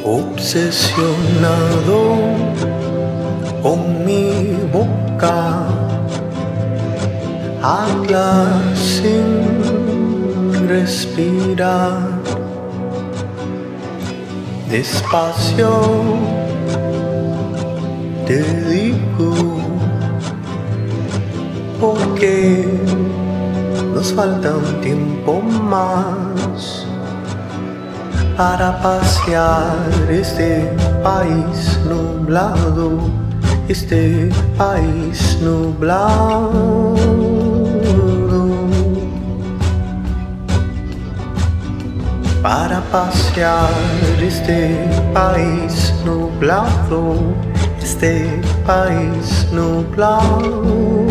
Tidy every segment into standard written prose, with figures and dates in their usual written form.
Obsesionado con mi boca, habla sin respirar. Despacio te digo, porque nos falta un tiempo más para pasear este país nublado, este país nublado. Para pasear este país nublado, este país nublado.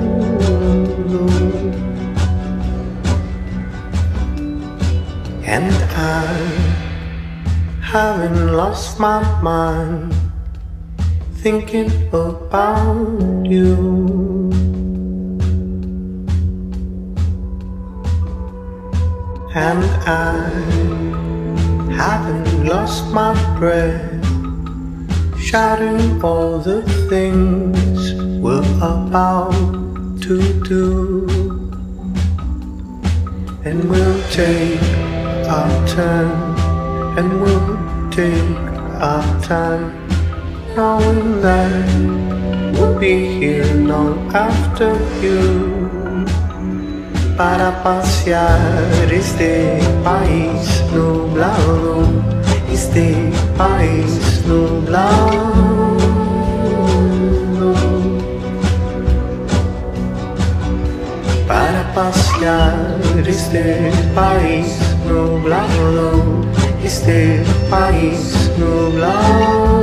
And I haven't lost my mind thinking about you. And I haven't lost my breath shouting all the things we're about to do. And we'll take our turn, and we'll take our time, knowing that we'll be here long after you. Para pasear este país nublado, este país nublado. Para pasear este país nublado, este país nublado.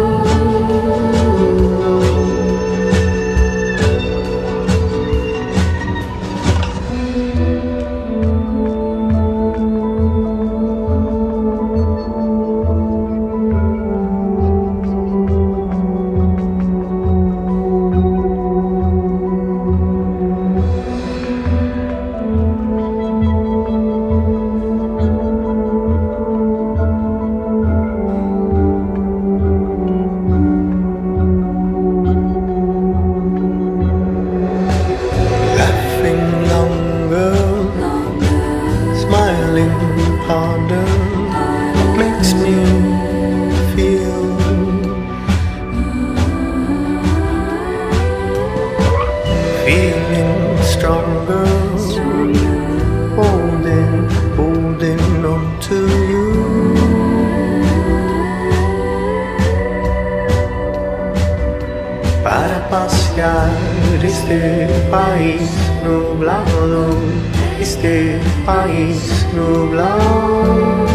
Este país nublado, este país nublado.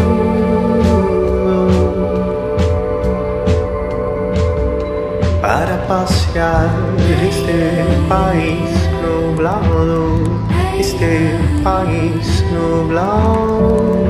Para pasear este país nublado, este país nublado.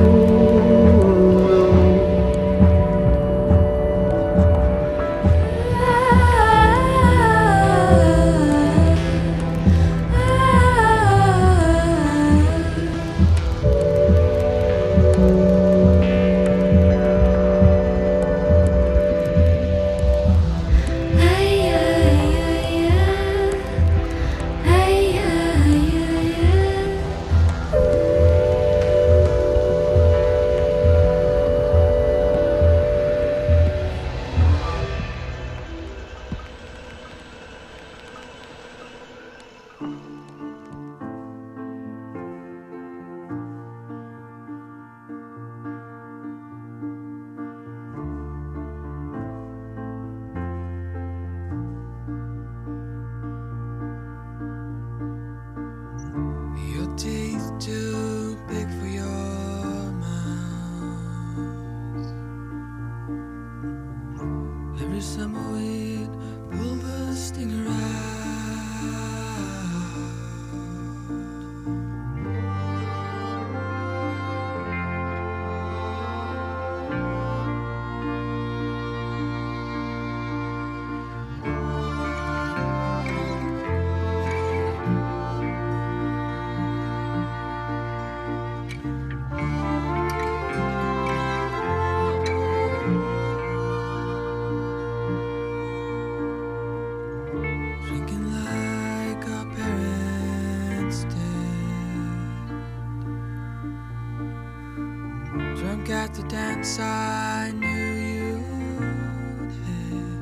once I knew you did.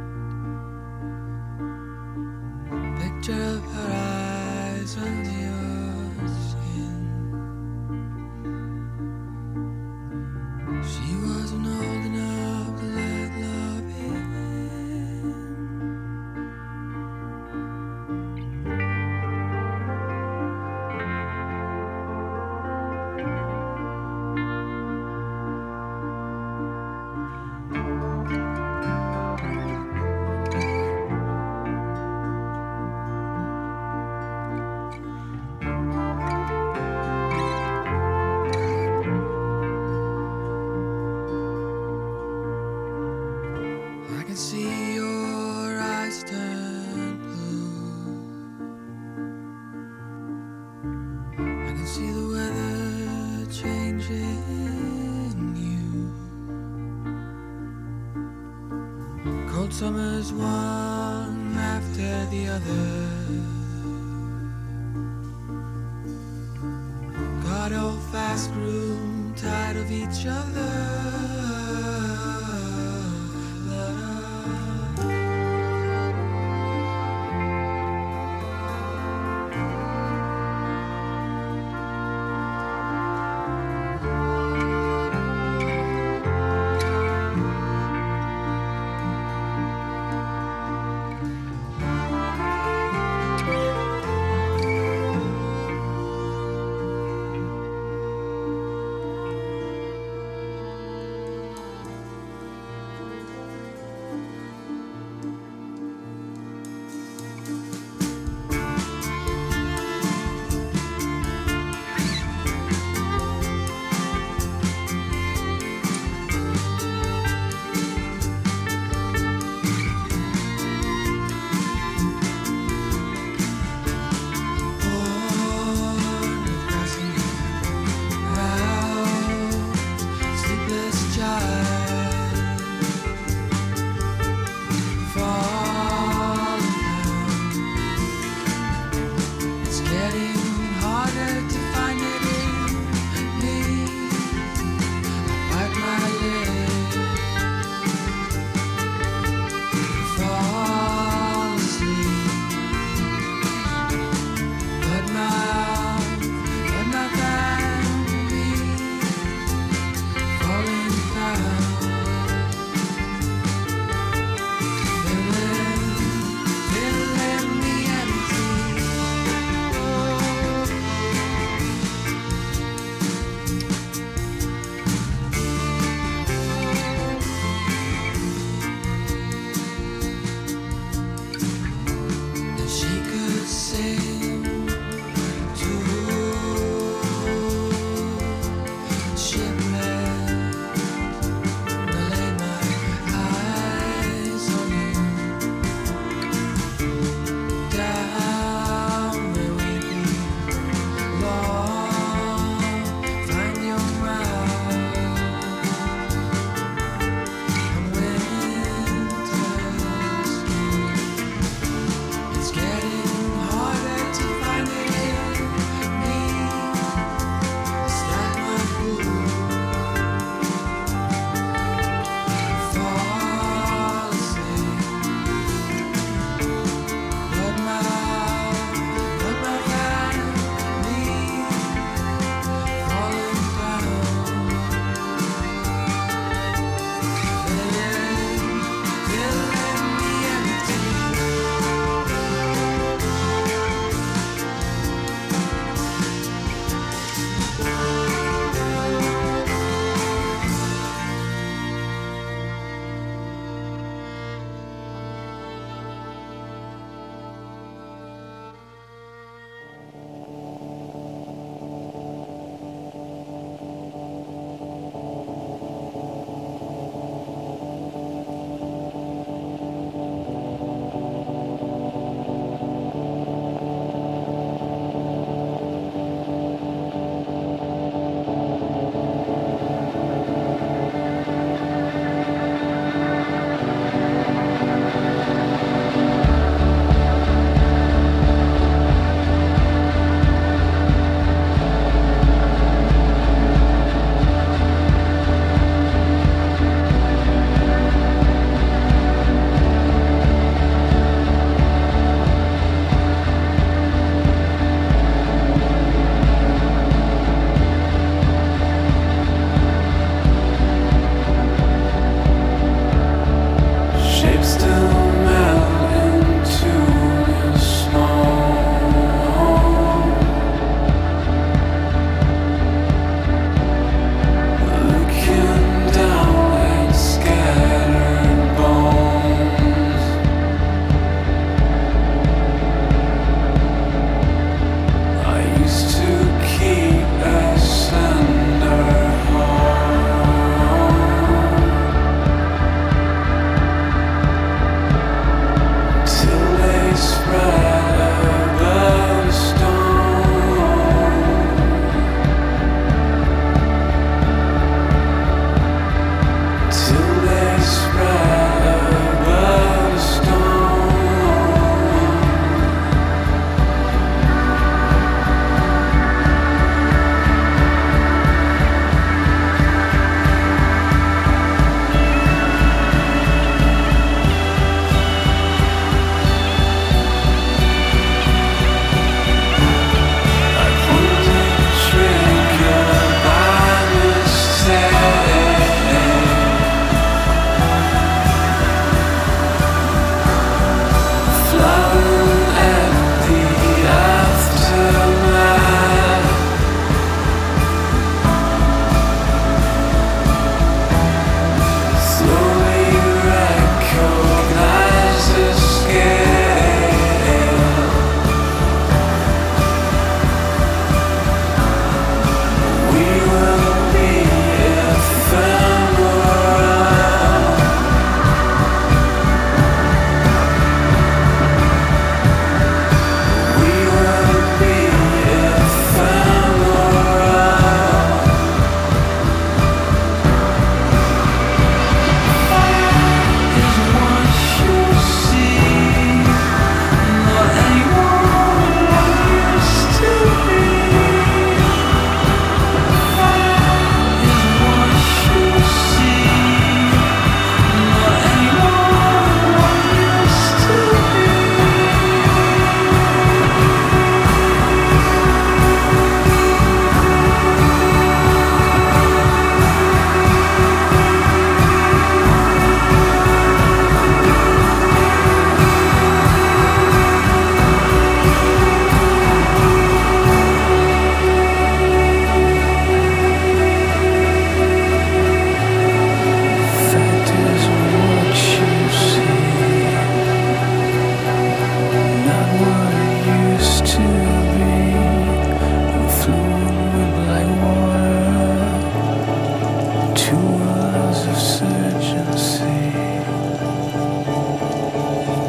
Picture of her eyes under your skin. She wasn't old enough to let love in. I can see your eyes turn blue. I can see the weather changing you. Cold summers one after the other. Got all fast, grew tired of each other.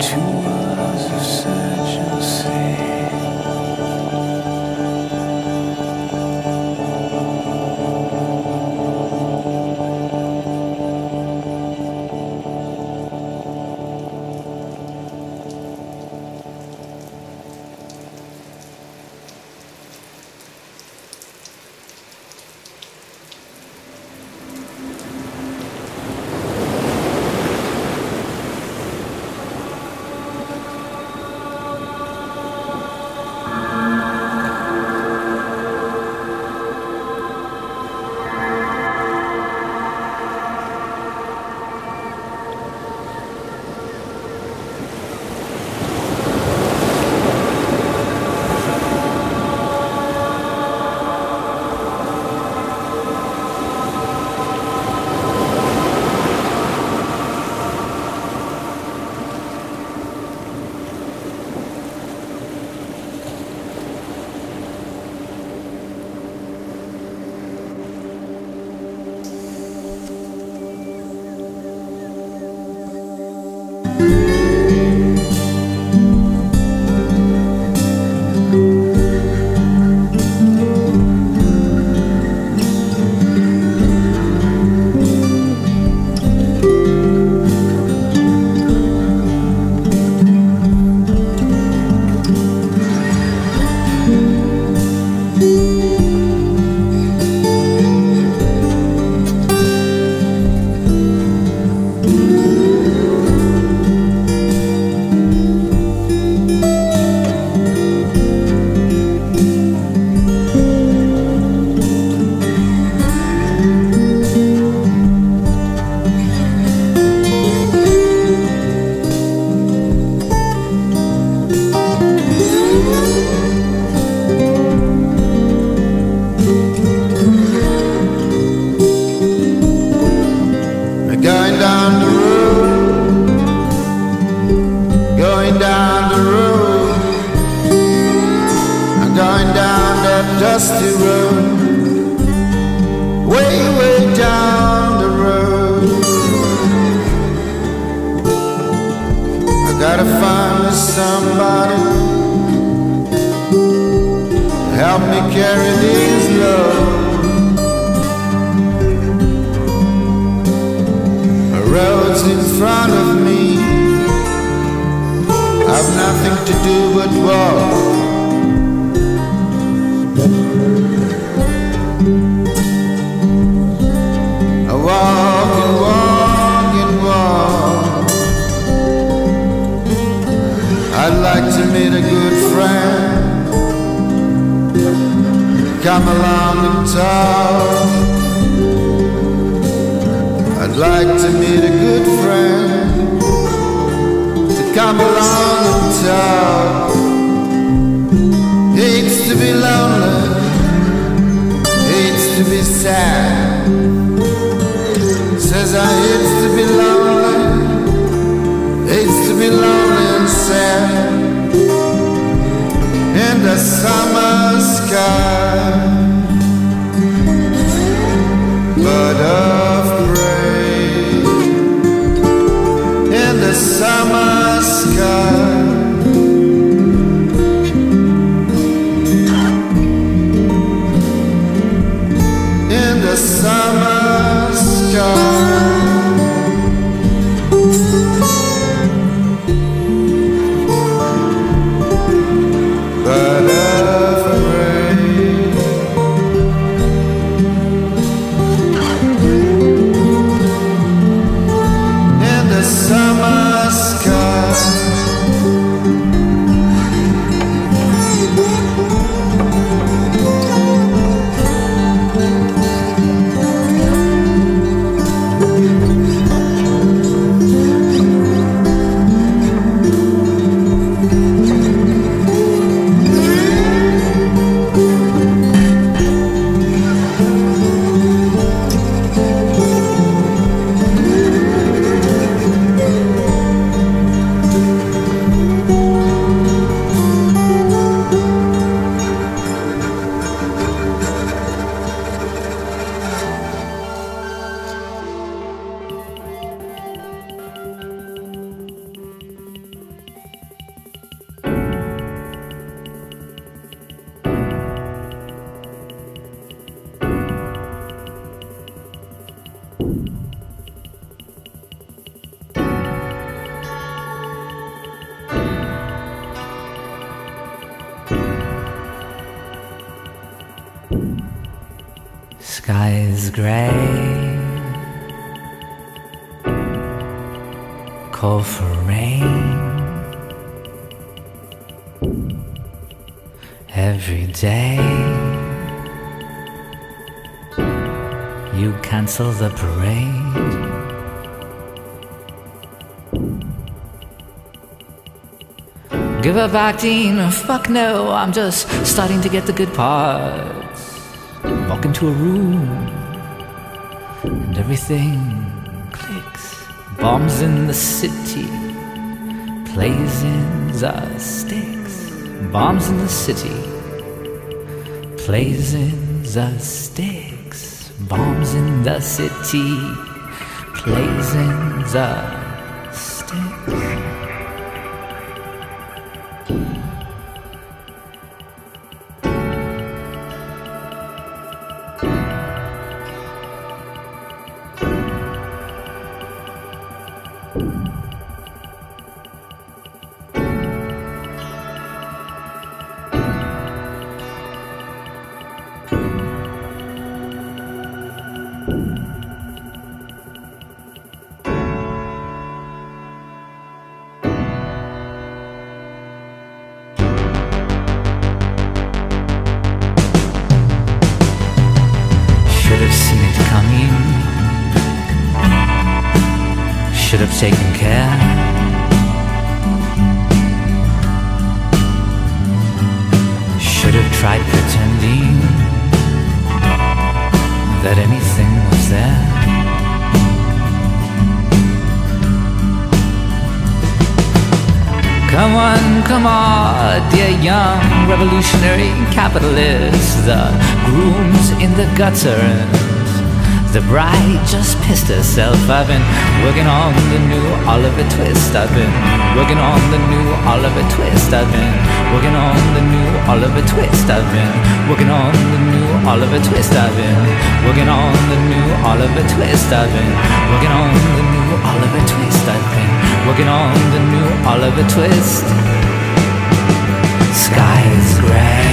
Tours of search and see. Dusty road, way, way down the road. I gotta find me somebody to help me carry these loads. The road's in front of me, I've nothing to do but walk. I walk and walk and walk. I'd like to meet a good friend, come along and talk. I'd like to meet a good friend to come along and talk. Hates to be lonely, hates to be sad. Says I hates to be lonely, hates to be lonely and sad. In the summer sky, bird of prey. In the summer sky, in the summer sky. But afraid, in the summer sky. sky is gray, call for rain. Every day you cancel the parade. Give her back, Dean. Fuck no, I'm just starting to get the good parts. Walk into a room and everything clicks. Bombs in the city, plays in the sticks. Bombs in the city, plays in the sticks. Bombs in the city, plays in the sticks. Should have taken care. Should have tried pretending that anything was there. Come on, dear young revolutionary capitalists. The grooms in the gutter and the bride just pissed herself. I've been working on the new Oliver Twist. I've been working on the new Oliver Twist. I've been working on the new Oliver Twist. I've been working on the new Oliver Twist. I've been working on the new Oliver Twist. I've been working on the new Oliver Twist. I've been working on the new Oliver Twist. Sky is gray.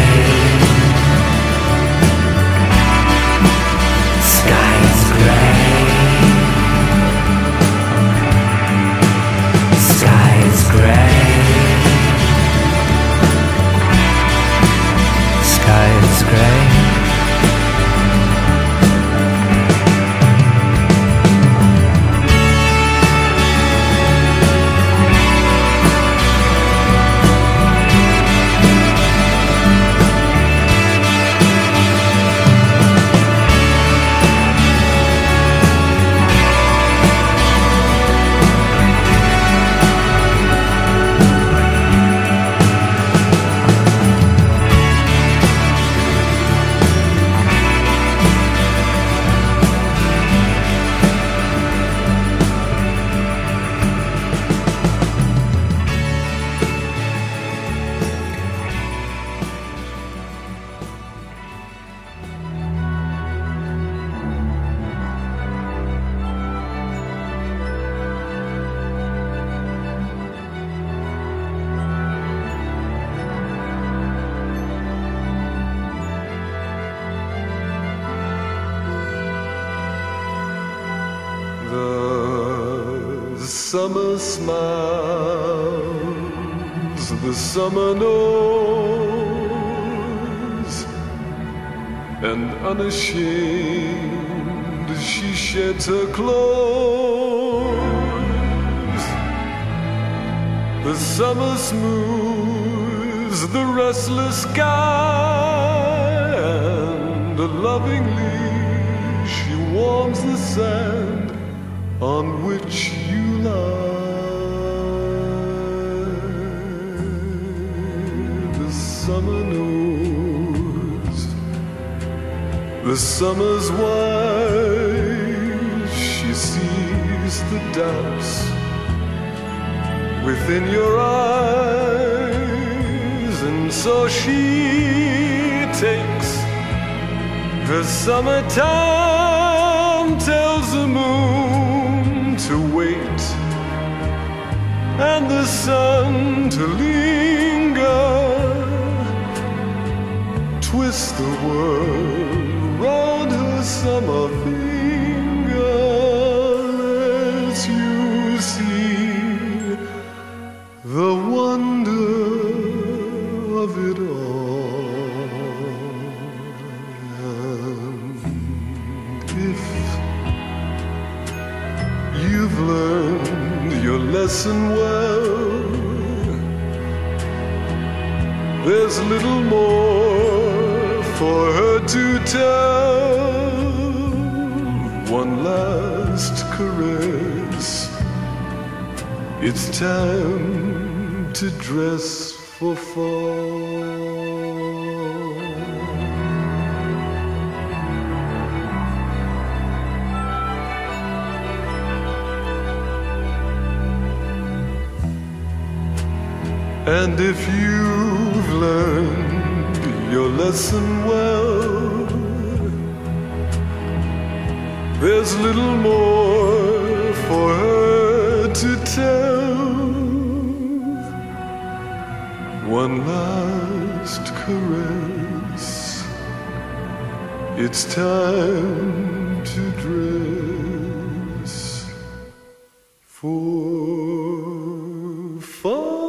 Summer smiles, the summer knows, and unashamed she sheds her clothes. The summer smooths the restless sky, and lovingly she warms the sand on which you lie. The summer knows the summer's wise. She sees the doubts within your eyes, and so she takes the summertime, tells the moon to wait and the sun to linger, twist the world round her the summer finger lets you see the wonder of it all. And if you've learned your lesson well, there's little more for her to tell. One last caress, it's time to dress for fall. And if you've learned your lesson well, there's little more for her to tell. One last caress, it's time to dress for fall.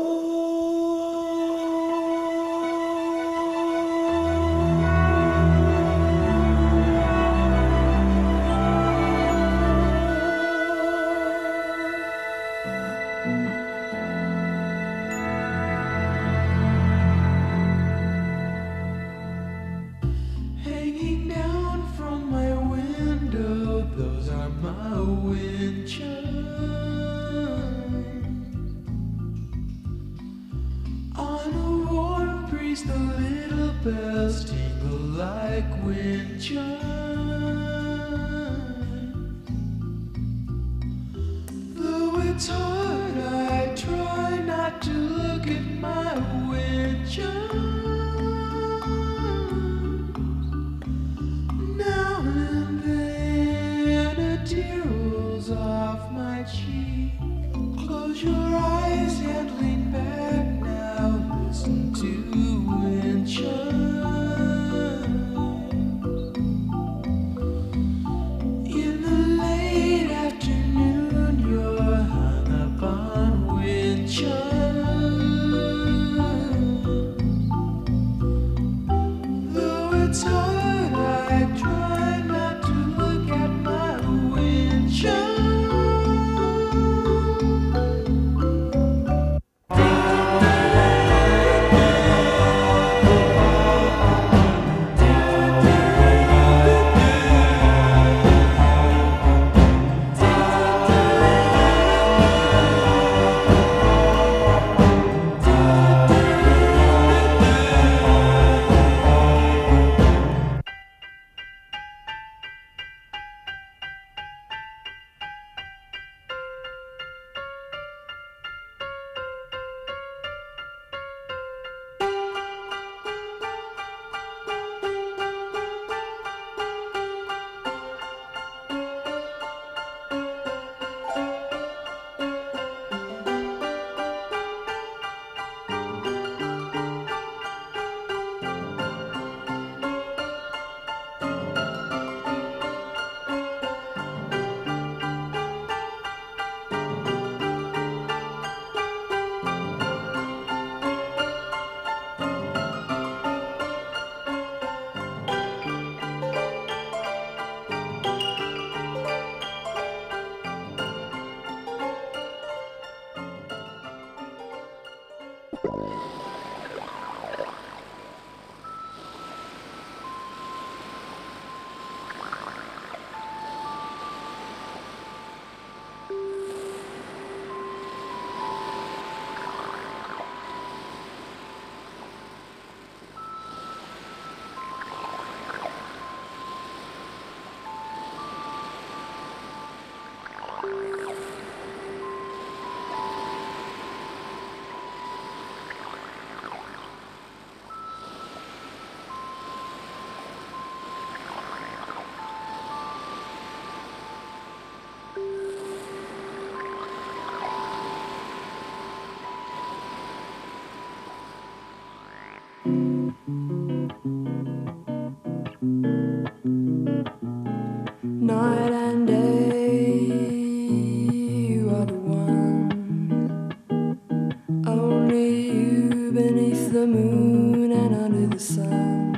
beneath the moon and under the sun,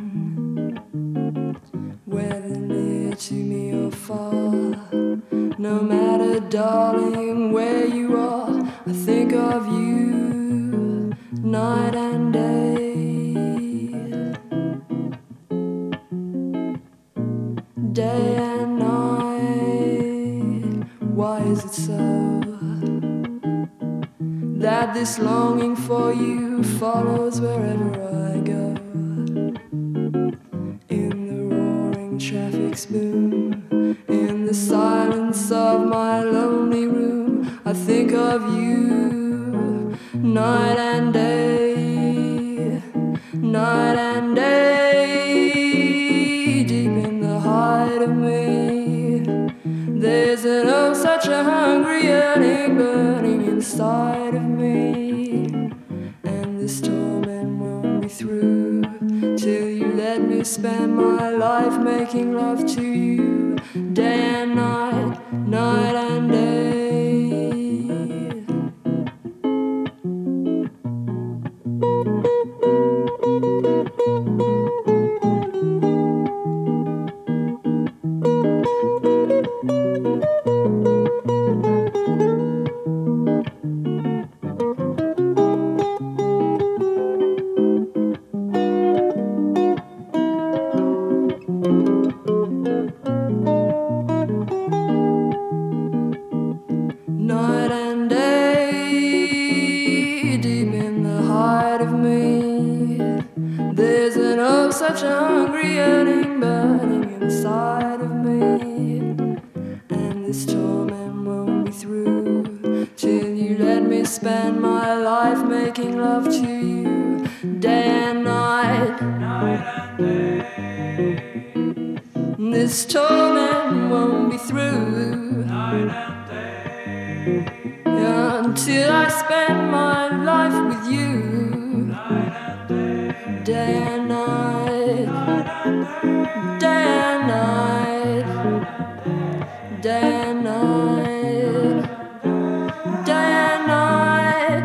whether near to me or far, no matter, darling, where you are, I think of you night and day. Day and night, why is it so that this longing for you follows wherever I go? In the roaring traffic's boom, in the silence of my lonely room, I think of you night and day, night and day, deep in the heart of me. There's an oh such a hungry yearning burning inside of me, and this torment won't be through till you let me spend my life making love to you day and night, night and day. Night and day, deep in the heart of me, there's an oh such a hungry yearning burning inside of me, and this torment won't be through till you let me spend my life making love to you day and night, night and day. This torment won't be through night and day, until I spend my life with you day and night, day and night, day and night, day and night.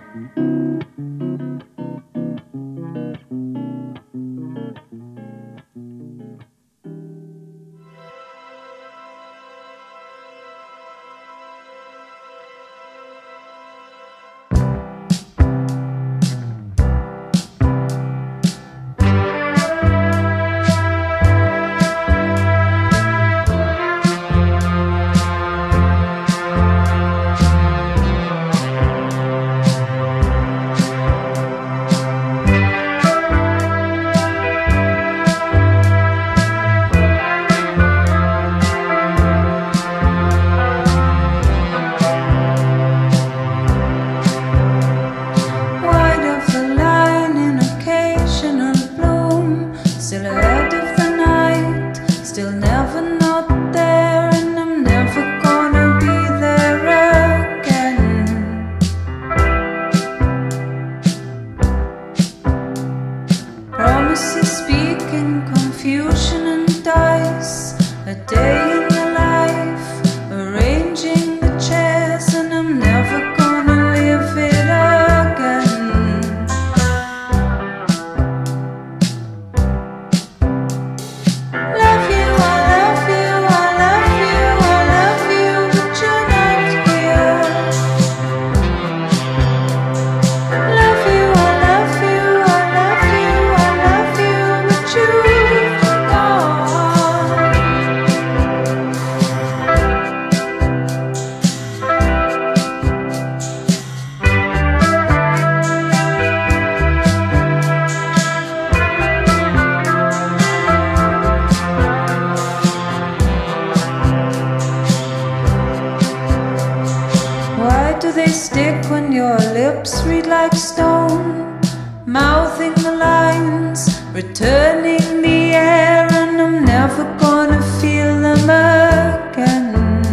Returning the air, and I'm never gonna feel them again.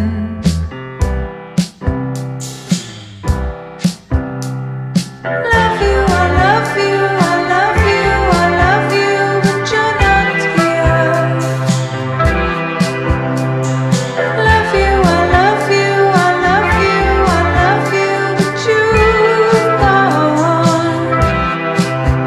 Love you, I love you, I love you, I love you, but you're not here. Love you, I love you, I love you, I love you, but you're gone.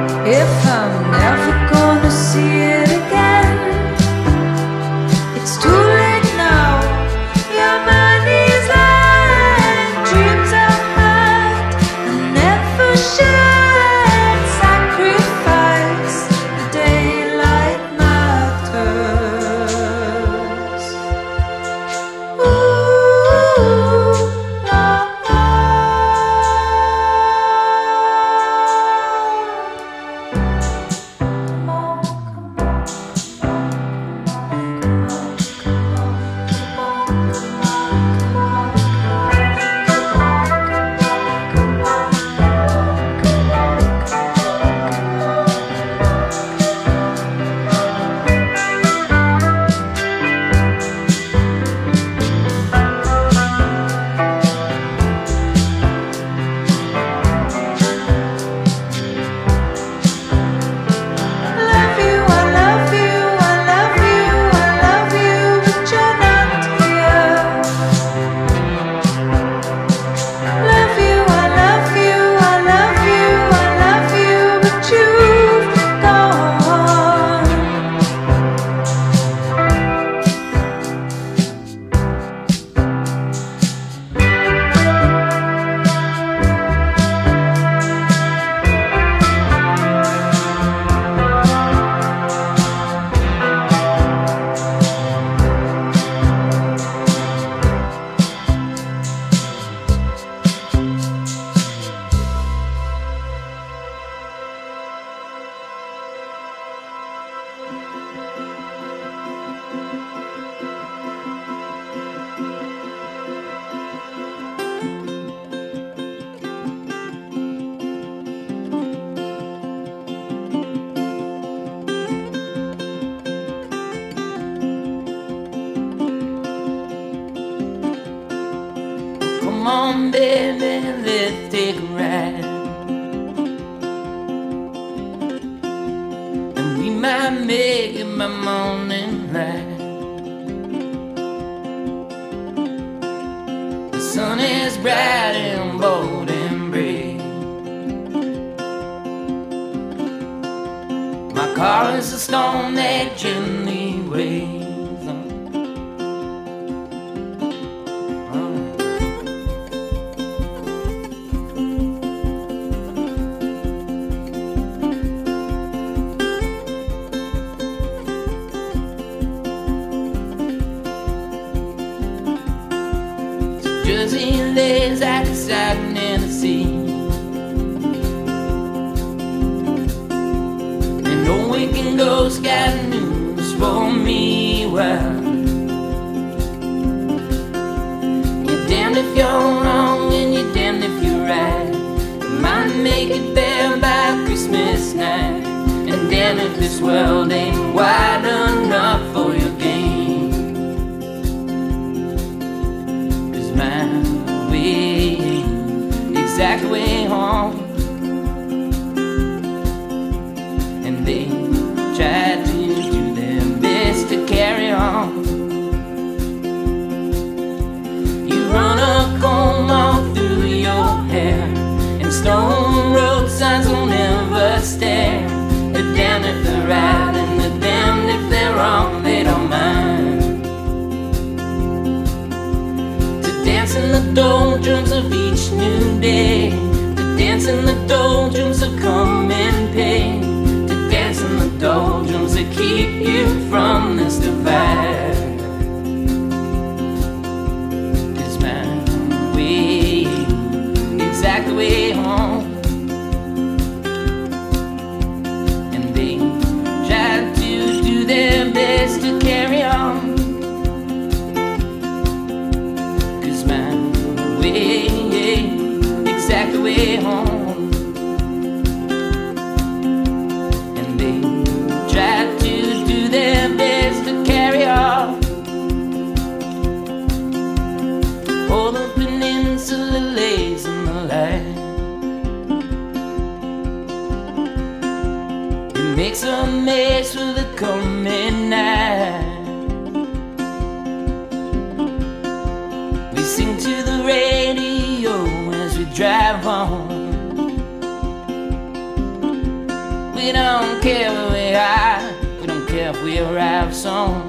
on, baby, let's take a ride. And we might make it by morning light. The sun is bright and bold and brave. My car is a stone that gently waves. Jersey lays outside Tennessee, and no waking ghost got news for me. Well, you're damned if you're wrong and you're damned if you're right. You might make it there by Christmas night, and damn if this world ain't wide enough for your game. My way, exact way home. And they tried to do their best to carry on. You run a comb all through your hair, and stone road signs will never stare. They're damned if they're right, and they're damned if they're wrong. They don't mind. Dance in the doldrums of each new day, to dance in the doldrums of coming pain, to dance in the doldrums that keep you from this divide. It's my way, exact way home. And they tried to do their best to carry on. Exact way home. And they tried to do their best to carry on. All the peninsula lays in the light. It makes a mess for the coming night. We sing to the radio as we drive home. We don't care where we are, we don't care if we arrive soon.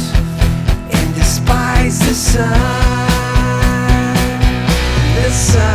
sun, the sun.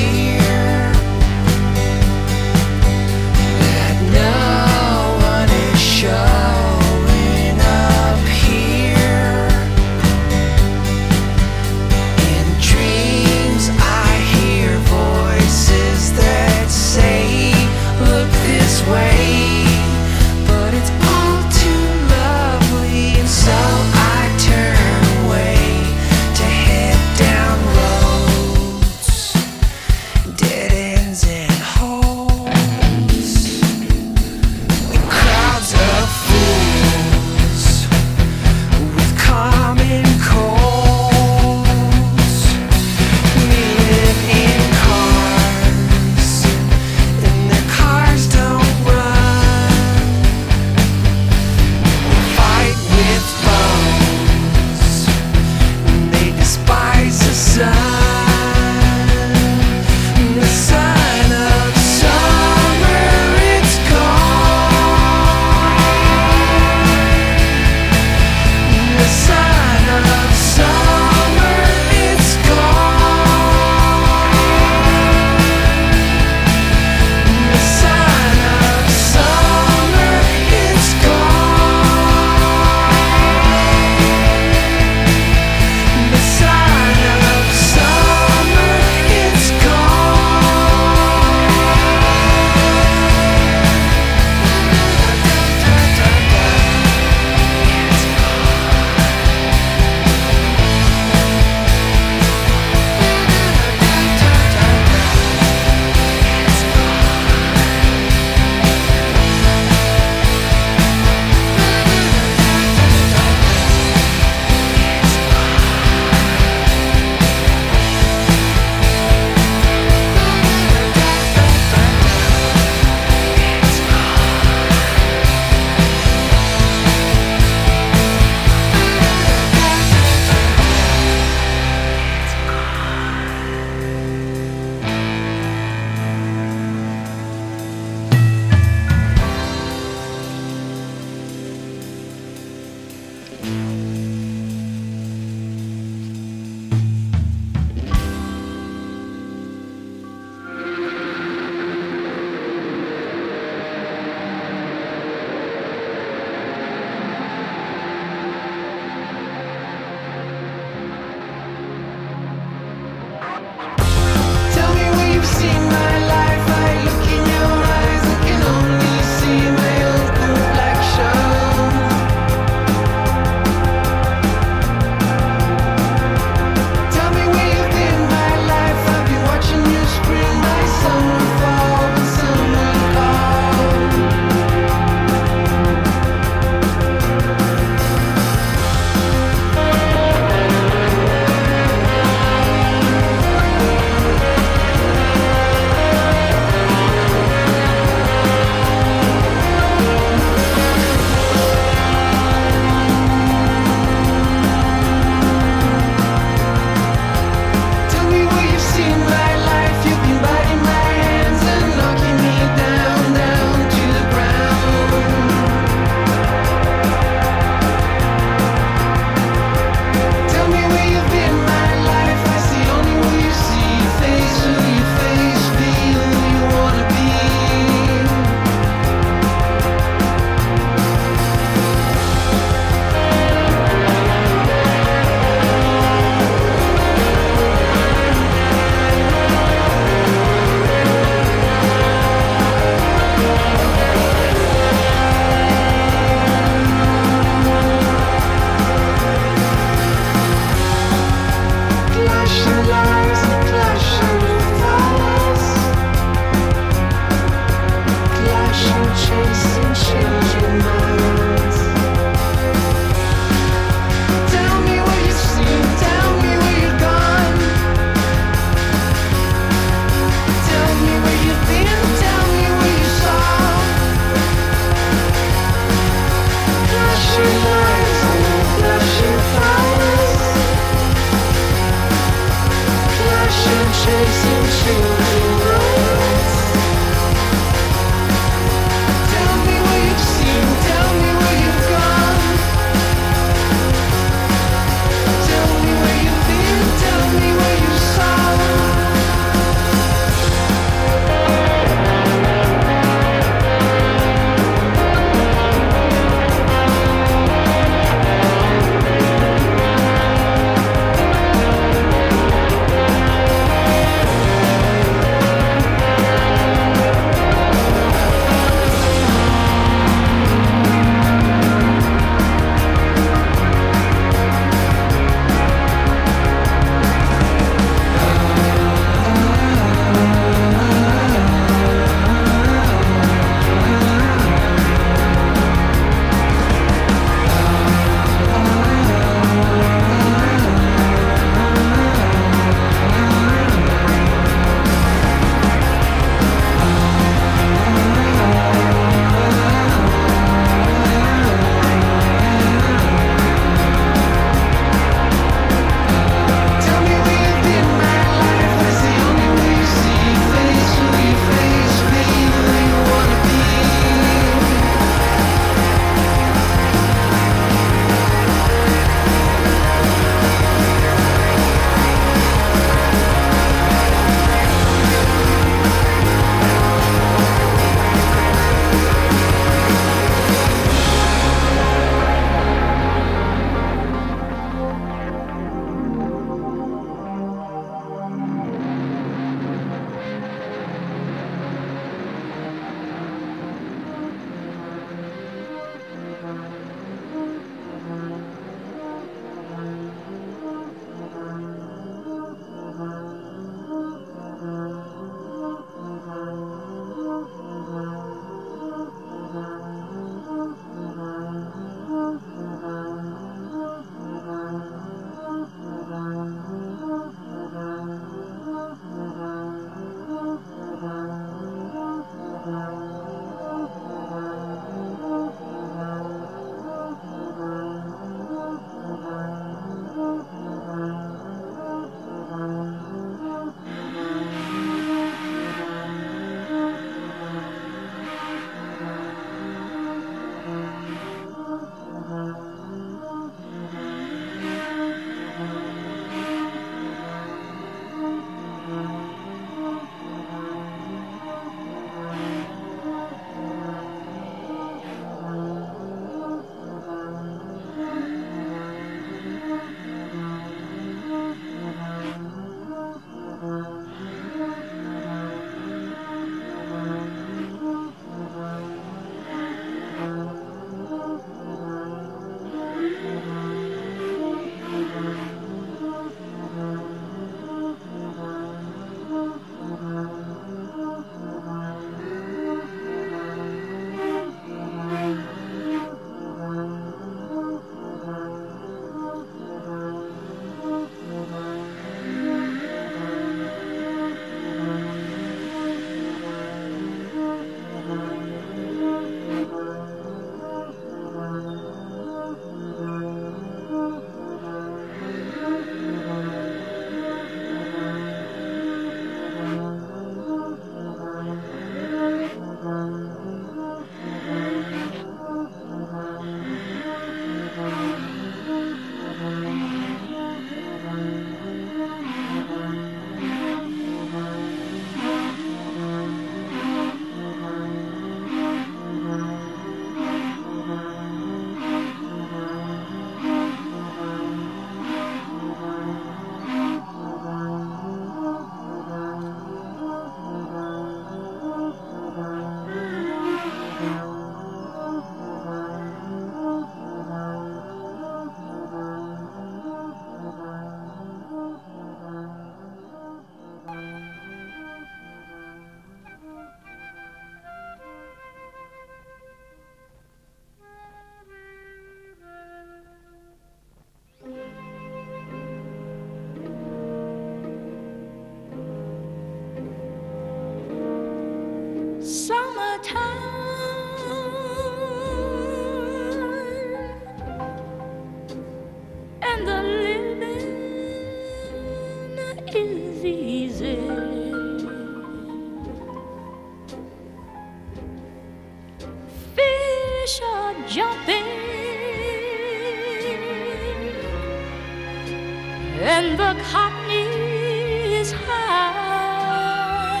and the cotton is high.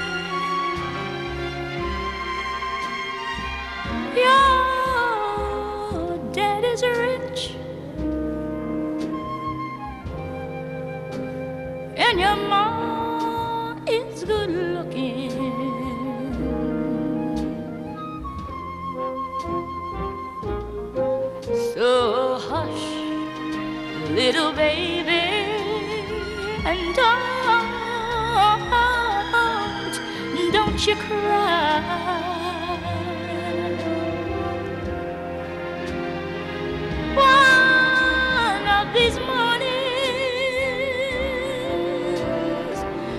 Your daddy's rich and your mom is good looking. So hush, little baby, and don't you cry. One of these mornings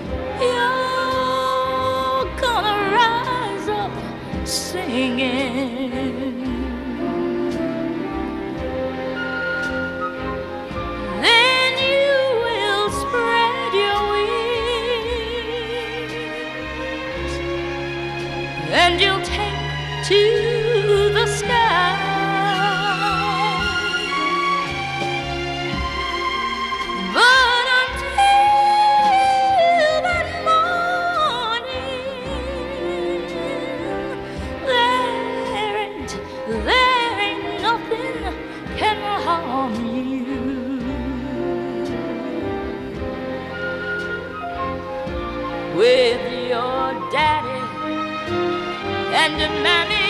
you're gonna rise up singing. Then you will spread your wings and you'll take to the sky. But until that morning, there ain't nothing can harm you. With your daddy and mammy